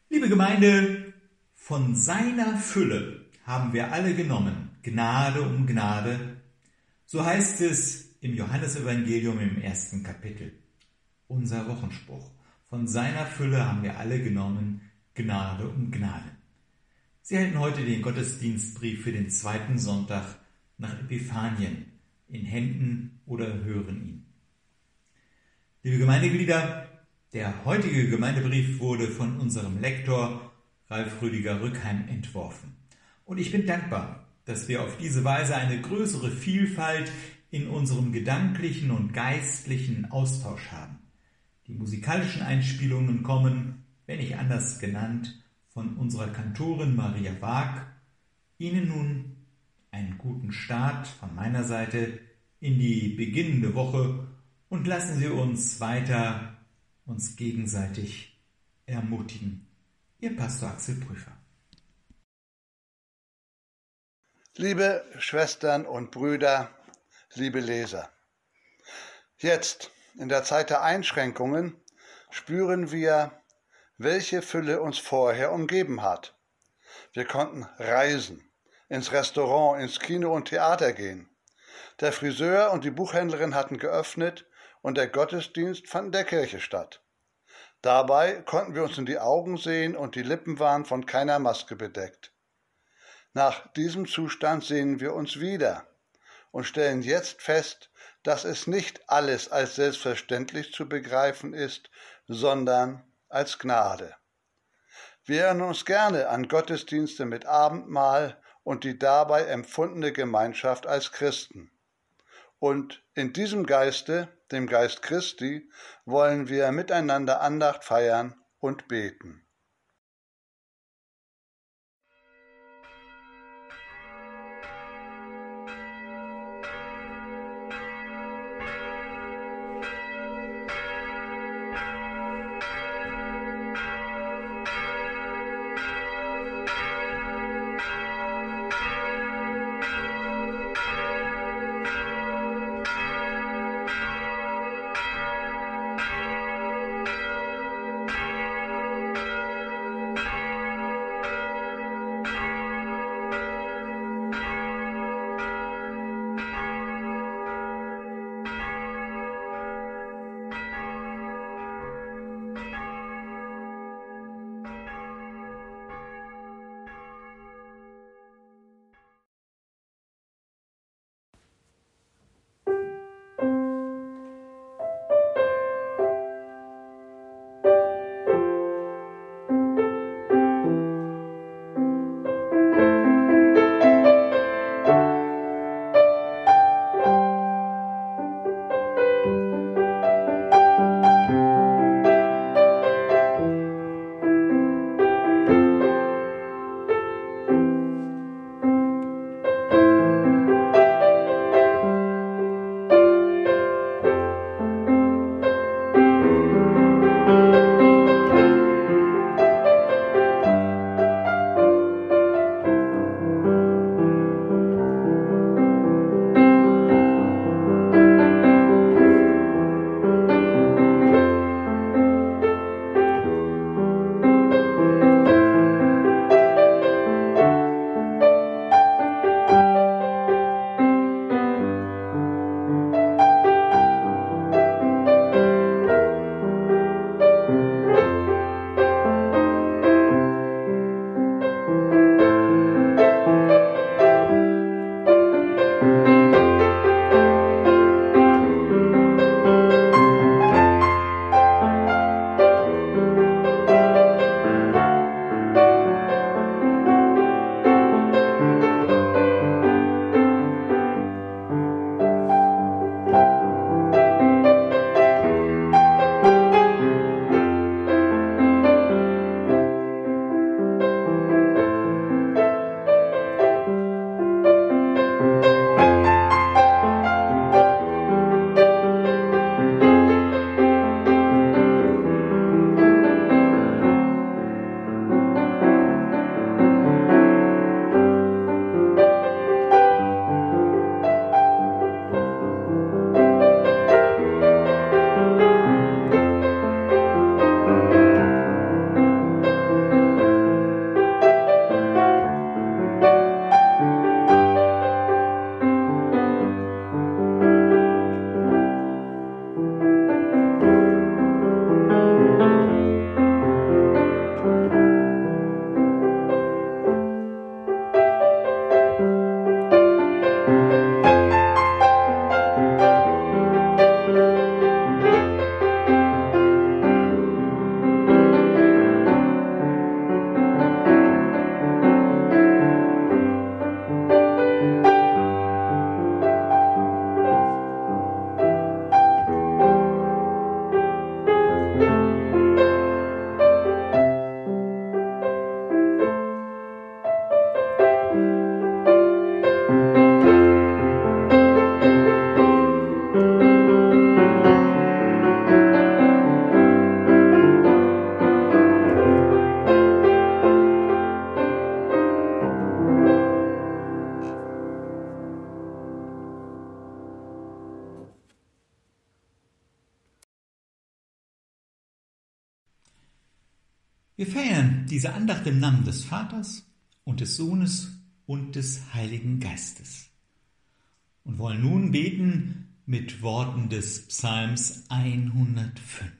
Liebe Gemeinde, von seiner Fülle haben wir alle genommen, Gnade um Gnade. So heißt es im Johannesevangelium im 1. Kapitel. Unser Wochenspruch. Von seiner Fülle haben wir alle genommen, Gnade um Gnade. Sie halten heute den Gottesdienstbrief für den 2. Sonntag nach Epiphanien in Händen oder hören ihn. Liebe Gemeindeglieder, der heutige Gemeindebrief wurde von unserem Lektor Ralf Rüdiger Rückheim entworfen. Und ich bin dankbar, dass wir auf diese Weise eine größere Vielfalt in unserem gedanklichen und geistlichen Austausch haben. Die musikalischen Einspielungen kommen, wenn nicht anders genannt, von unserer Kantorin Maria Waag. Ihnen nun einen guten Start von meiner Seite in die beginnende Woche und lassen Sie uns weiter uns gegenseitig ermutigen. Ihr Pastor Axel Prüfer. Liebe Schwestern und Brüder, liebe Leser, jetzt in der Zeit der Einschränkungen spüren wir, welche Fülle uns vorher umgeben hat. Wir konnten reisen, ins Restaurant, ins Kino und Theater gehen. Der Friseur und die Buchhändlerin hatten geöffnet und der Gottesdienst fand in der Kirche statt. Dabei konnten wir uns in die Augen sehen und die Lippen waren von keiner Maske bedeckt. Nach diesem Zustand sehen wir uns wieder und stellen jetzt fest, dass es nicht alles als selbstverständlich zu begreifen ist, sondern als Gnade. Wir erinnern uns gerne an Gottesdienste mit Abendmahl und die dabei empfundene Gemeinschaft als Christen. Und in diesem Geiste, dem Geist Christi, wollen wir miteinander Andacht feiern und beten. Wir feiern diese Andacht im Namen des Vaters und des Sohnes und des Heiligen Geistes und wollen nun beten mit Worten des Psalms 105.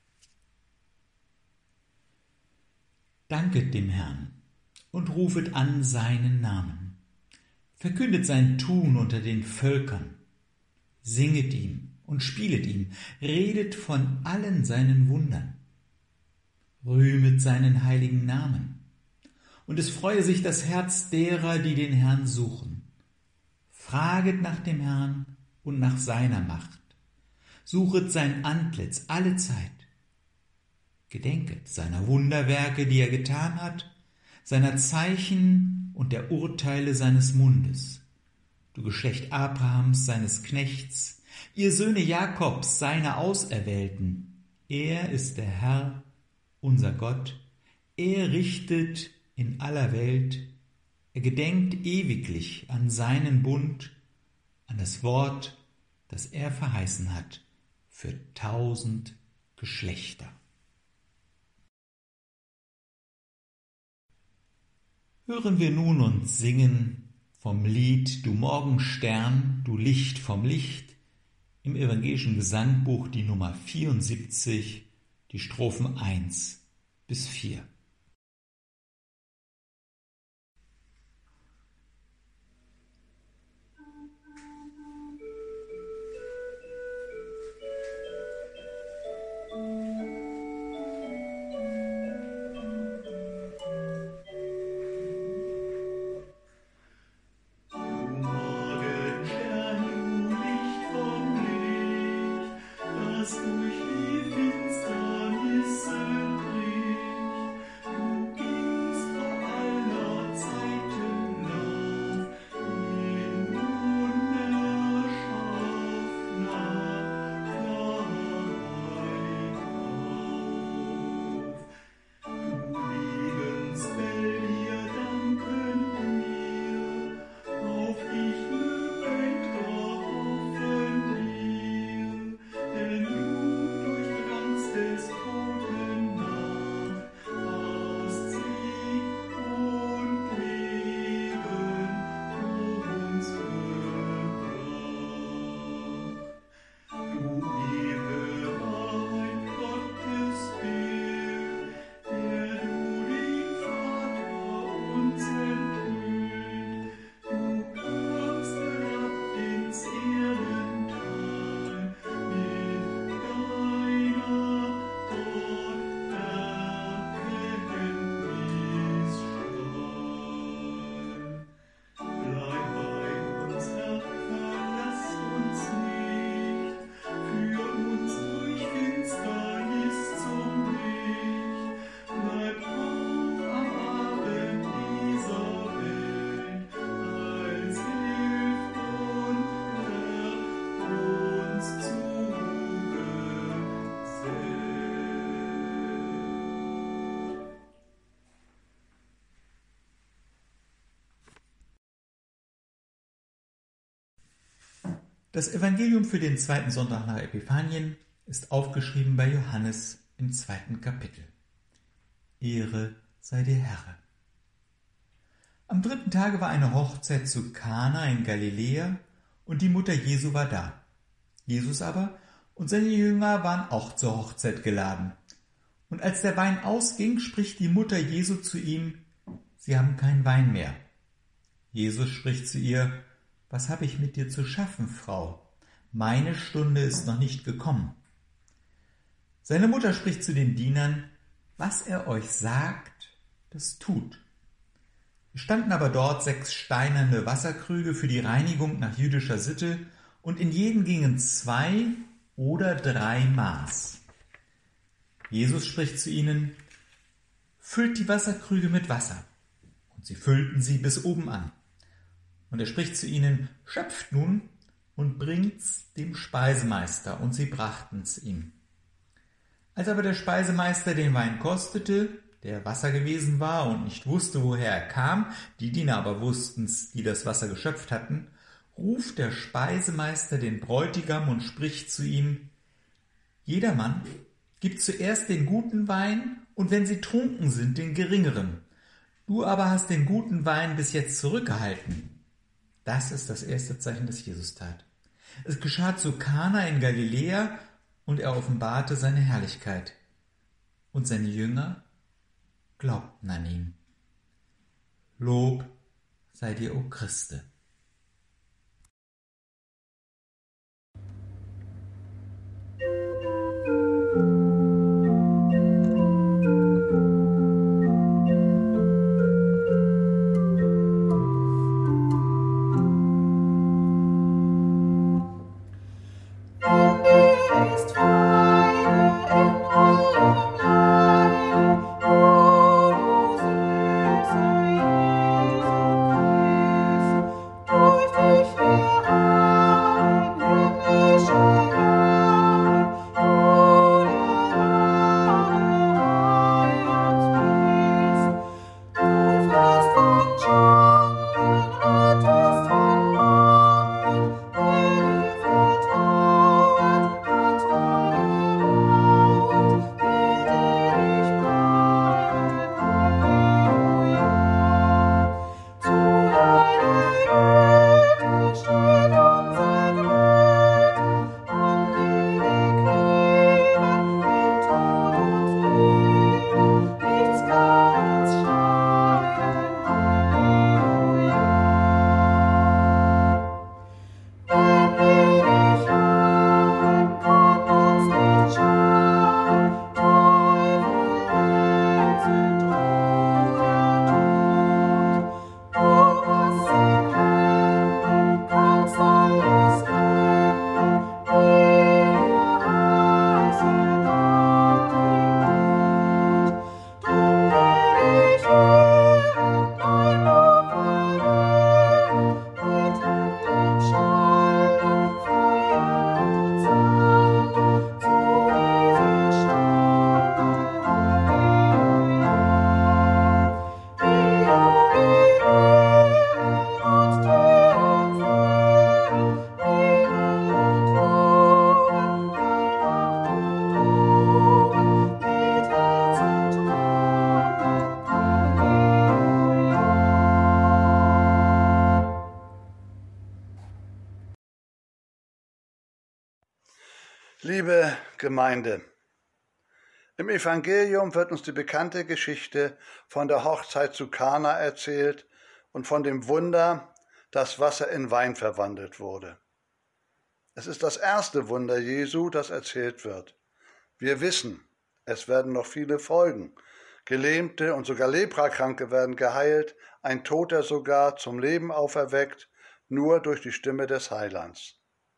Danket dem Herrn und rufet an seinen Namen. Verkündet sein Tun unter den Völkern. Singet ihm und spielet ihm, redet von allen seinen Wundern. Rühmet seinen heiligen Namen. Und es freue sich das Herz derer, die den Herrn suchen. Fraget nach dem Herrn und nach seiner Macht. Suchet sein Antlitz alle Zeit. Gedenket seiner Wunderwerke, die er getan hat, seiner Zeichen und der Urteile seines Mundes. Du Geschlecht Abrahams, seines Knechts, ihr Söhne Jakobs, seine Auserwählten. Er ist der Herr, unser Gott. Er richtet in aller Welt. Er gedenkt ewiglich an seinen Bund, an das Wort, das er verheißen hat, für 1000 Geschlechter. Hören wir nun und singen vom Lied Du Morgenstern, du Licht vom Licht, im evangelischen Gesangbuch die Nummer 74, die Strophen 1 bis 4. Das Evangelium für den zweiten Sonntag nach Epiphanien ist aufgeschrieben bei Johannes im 2. Kapitel. Ehre sei dir, Herr. Am 3. Tage war eine Hochzeit zu Kana in Galiläa und die Mutter Jesu war da. Jesus aber und seine Jünger waren auch zur Hochzeit geladen. Und als der Wein ausging, spricht die Mutter Jesu zu ihm: Sie haben keinen Wein mehr. Jesus spricht zu ihr: Was habe ich mit dir zu schaffen, Frau? Meine Stunde ist noch nicht gekommen. Seine Mutter spricht zu den Dienern: Was er euch sagt, das tut. Es standen aber dort 6 steinerne Wasserkrüge für die Reinigung nach jüdischer Sitte, und in jeden gingen 2 oder 3 Maß. Jesus spricht zu ihnen: Füllt die Wasserkrüge mit Wasser. Und sie füllten sie bis oben an. Und er spricht zu ihnen: Schöpft nun und bringt's dem Speisemeister. Und sie brachten's ihm. Als aber der Speisemeister den Wein kostete, der Wasser gewesen war und nicht wusste, woher er kam, die Diener aber wussten's, die das Wasser geschöpft hatten, ruft der Speisemeister den Bräutigam und spricht zu ihm: Jedermann, gibt zuerst den guten Wein und wenn sie trunken sind, den geringeren. Du aber hast den guten Wein bis jetzt zurückgehalten. Das ist das erste Zeichen, das Jesus tat. Es geschah zu Kana in Galiläa und er offenbarte seine Herrlichkeit. Und seine Jünger glaubten an ihn. Lob sei dir, o Christe. Liebe Gemeinde, im Evangelium wird uns die bekannte Geschichte von der Hochzeit zu Kana erzählt und von dem Wunder, dass Wasser in Wein verwandelt wurde. Es ist das erste Wunder Jesu, das erzählt wird. Wir wissen, es werden noch viele folgen. Gelähmte und sogar Leprakranke werden geheilt, ein Toter sogar zum Leben auferweckt, nur durch die Stimme des Heilands.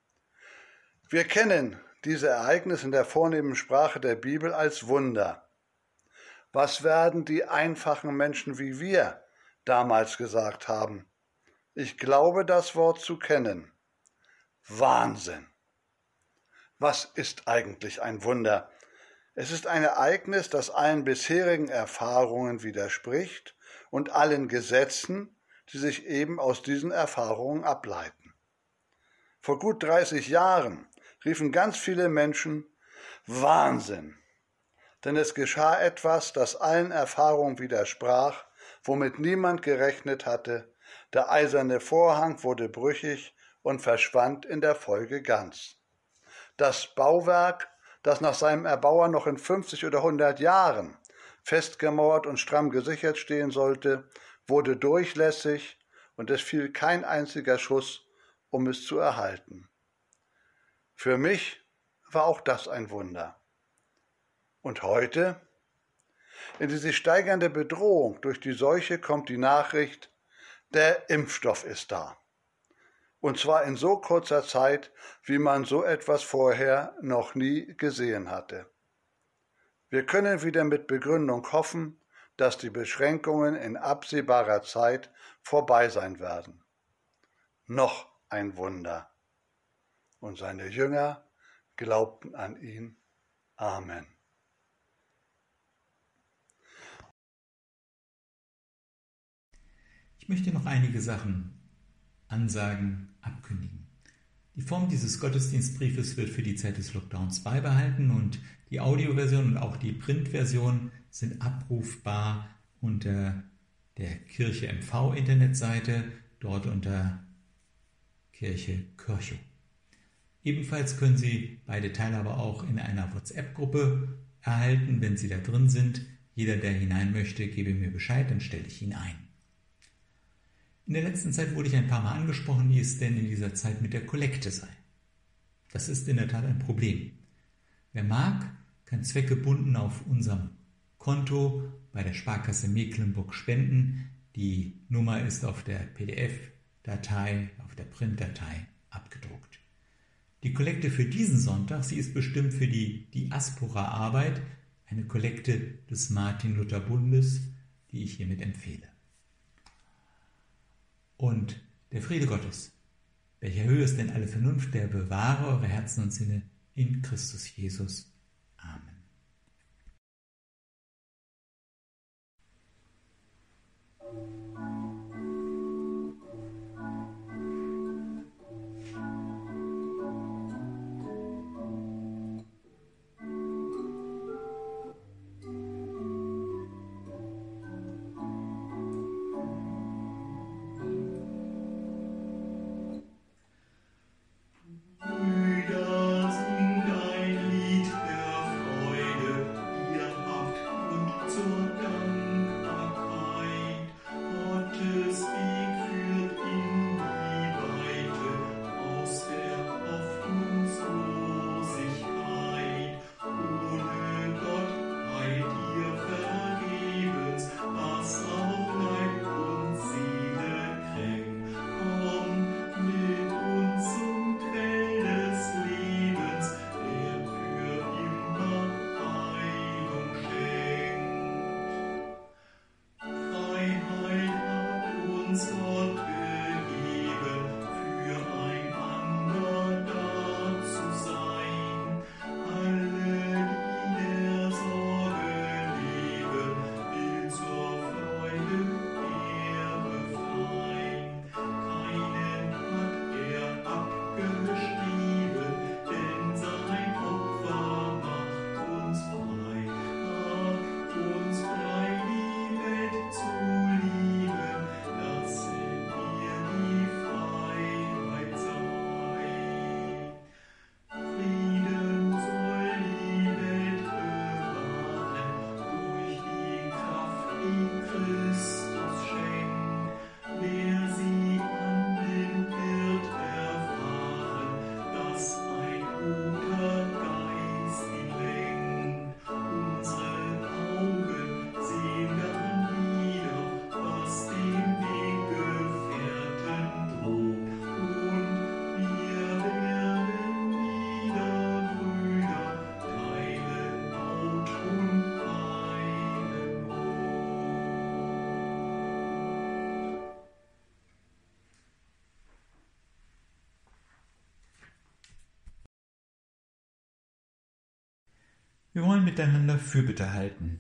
Wir kennen diese Ereignisse in der vornehmen Sprache der Bibel als Wunder. Was werden die einfachen Menschen wie wir damals gesagt haben? Ich glaube, das Wort zu kennen. Wahnsinn! Was ist eigentlich ein Wunder? Es ist ein Ereignis, das allen bisherigen Erfahrungen widerspricht und allen Gesetzen, die sich eben aus diesen Erfahrungen ableiten. Vor gut 30 Jahren riefen ganz viele Menschen Wahnsinn, denn es geschah etwas, das allen Erfahrungen widersprach, womit niemand gerechnet hatte. Der eiserne Vorhang wurde brüchig und verschwand in der Folge ganz. Das Bauwerk, das nach seinem Erbauer noch in 50 oder 100 Jahren festgemauert und stramm gesichert stehen sollte, wurde durchlässig und es fiel kein einziger Schuss, um es zu erhalten. Für mich war auch das ein Wunder. Und heute? In die sich steigernde Bedrohung durch die Seuche kommt die Nachricht, der Impfstoff ist da. Und zwar in so kurzer Zeit, wie man so etwas vorher noch nie gesehen hatte. Wir können wieder mit Begründung hoffen, dass die Beschränkungen in absehbarer Zeit vorbei sein werden. Noch ein Wunder. Und seine Jünger glaubten an ihn. Amen. Ich möchte noch einige Sachen ansagen, abkündigen. Die Form dieses Gottesdienstbriefes wird für die Zeit des Lockdowns beibehalten und die Audioversion und auch die Printversion sind abrufbar unter der Kirche MV Internetseite, dort unter Kirche Körchow. Ebenfalls können Sie beide Teile aber auch in einer WhatsApp-Gruppe erhalten, wenn Sie da drin sind. Jeder, der hinein möchte, gebe mir Bescheid, dann stelle ich ihn ein. In der letzten Zeit wurde ich ein paar Mal angesprochen, wie es denn in dieser Zeit mit der Kollekte sei. Das ist in der Tat ein Problem. Wer mag, kann zweckgebunden auf unserem Konto bei der Sparkasse Mecklenburg spenden. Die Nummer ist auf der PDF-Datei, auf der Printdatei abgedruckt. Die Kollekte für diesen Sonntag, sie ist bestimmt für die Diaspora-Arbeit, eine Kollekte des Martin-Luther-Bundes, die ich hiermit empfehle. Und der Friede Gottes, welcher höher ist denn alle Vernunft, der bewahre eure Herzen und Sinne in Christus Jesus. Amen. Wir wollen miteinander Fürbitte halten.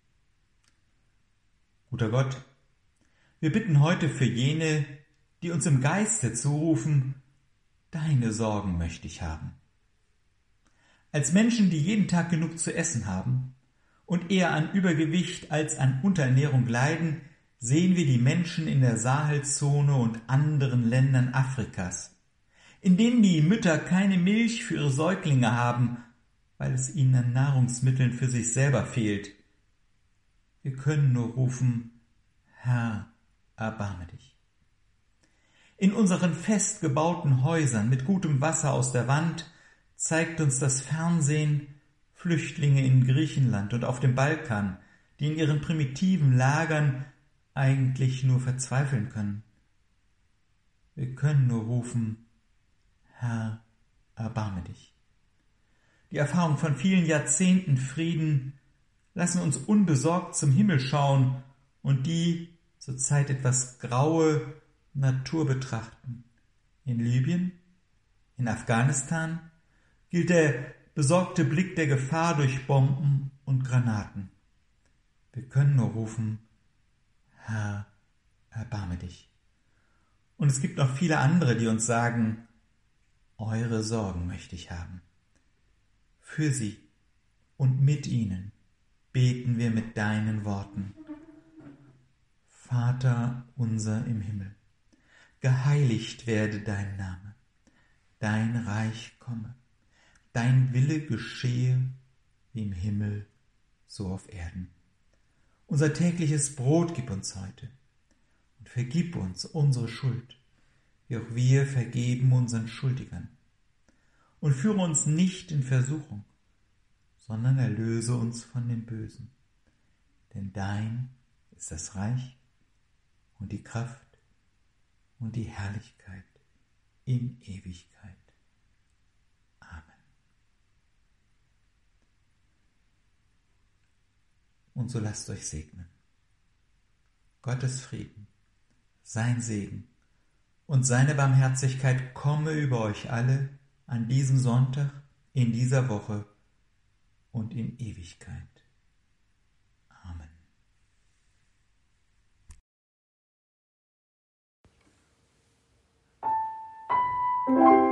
Guter Gott, wir bitten heute für jene, die uns im Geiste zurufen, deine Sorgen möchte ich haben. Als Menschen, die jeden Tag genug zu essen haben und eher an Übergewicht als an Unterernährung leiden, sehen wir die Menschen in der Sahelzone und anderen Ländern Afrikas, in denen die Mütter keine Milch für ihre Säuglinge haben, weil es ihnen an Nahrungsmitteln für sich selber fehlt. Wir können nur rufen, Herr, erbarme dich. In unseren fest gebauten Häusern mit gutem Wasser aus der Wand zeigt uns das Fernsehen Flüchtlinge in Griechenland und auf dem Balkan, die in ihren primitiven Lagern eigentlich nur verzweifeln können. Wir können nur rufen, Herr, erbarme dich. Die Erfahrung von vielen Jahrzehnten Frieden lassen uns unbesorgt zum Himmel schauen und die zurzeit etwas graue Natur betrachten. In Libyen, in Afghanistan gilt der besorgte Blick der Gefahr durch Bomben und Granaten. Wir können nur rufen, Herr, erbarme dich. Und es gibt noch viele andere, die uns sagen, Eure Sorgen möchte ich haben. Für sie und mit ihnen beten wir mit deinen Worten. Vater unser im Himmel, geheiligt werde dein Name, dein Reich komme, dein Wille geschehe wie im Himmel, so auf Erden. Unser tägliches Brot gib uns heute und vergib uns unsere Schuld, wie auch wir vergeben unseren Schuldigern. Und führe uns nicht in Versuchung, sondern erlöse uns von dem Bösen. Denn dein ist das Reich und die Kraft und die Herrlichkeit in Ewigkeit. Amen. Und so lasst euch segnen. Gottes Frieden, sein Segen und seine Barmherzigkeit komme über euch alle an diesem Sonntag, in dieser Woche und in Ewigkeit. Amen.